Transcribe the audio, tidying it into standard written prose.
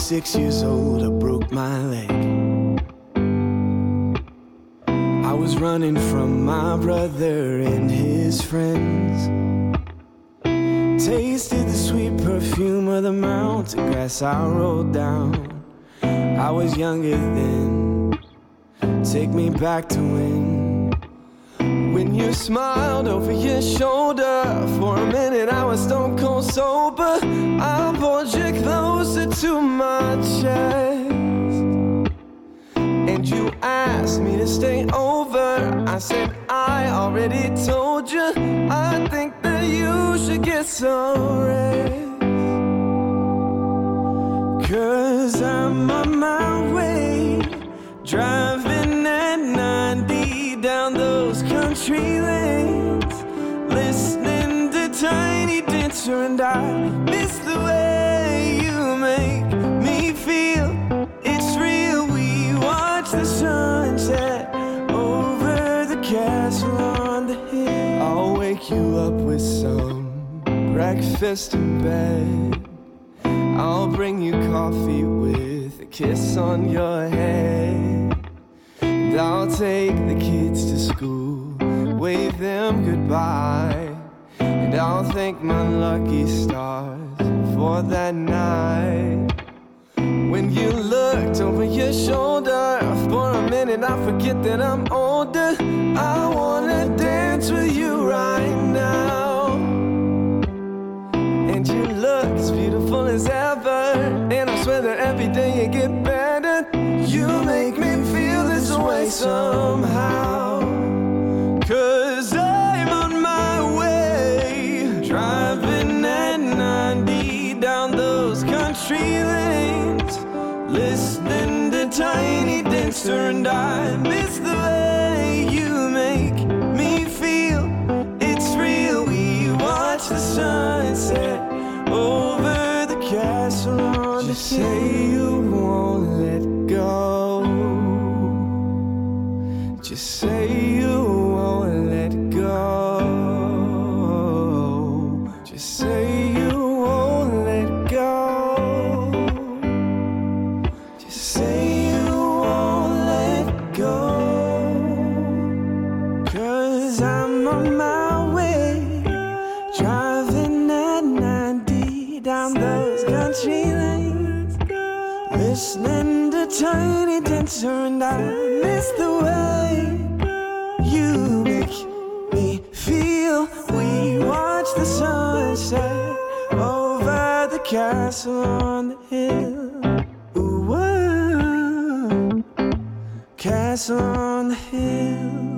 6 years old, I broke my leg. I was running from my brother and his friends. Tasted the sweet perfume of the mountain grass I rolled down. I was younger then. Take me back to when you smiled over your shoulder. For a minute I was stone cold sober. I pulled you closer to my chest, and you asked me to stay over. I said I already told you. I think that you should get some rest, 'cause I'm on my way, driving at 90 down those country lanes, listening to Tiny Dancer, and I miss the way you make me feel. It's real. We watch the sunset over the castle on the hill. I'll wake you up with some breakfast in bed. I'll bring you coffee with a kiss on your head. And I'll take the kids to school, wave them goodbye. And I'll thank my lucky stars for that night. When you looked over your shoulder, for a minute I forget that I'm older. I wanna dance with you right now. And you look as beautiful as ever, and I swear that every day you get better. You make me feel this way somehow, 'cause I'm on my way, driving at 90 down those country lanes, listening to Tiny Dancer, and I miss the way you make me feel. It's real. We watch the sunset over the castle on the hill. Just say you won't let go. Just say you won't let go. Just say you won't let go. Just say you won't let go. 'Cause I'm on my way, driving at 90 down those country lanes, listening to Tiny Dancer, and I miss the way you make me feel. We watch the sunset over the castle on the hill. Ooh, whoa, castle on the hill.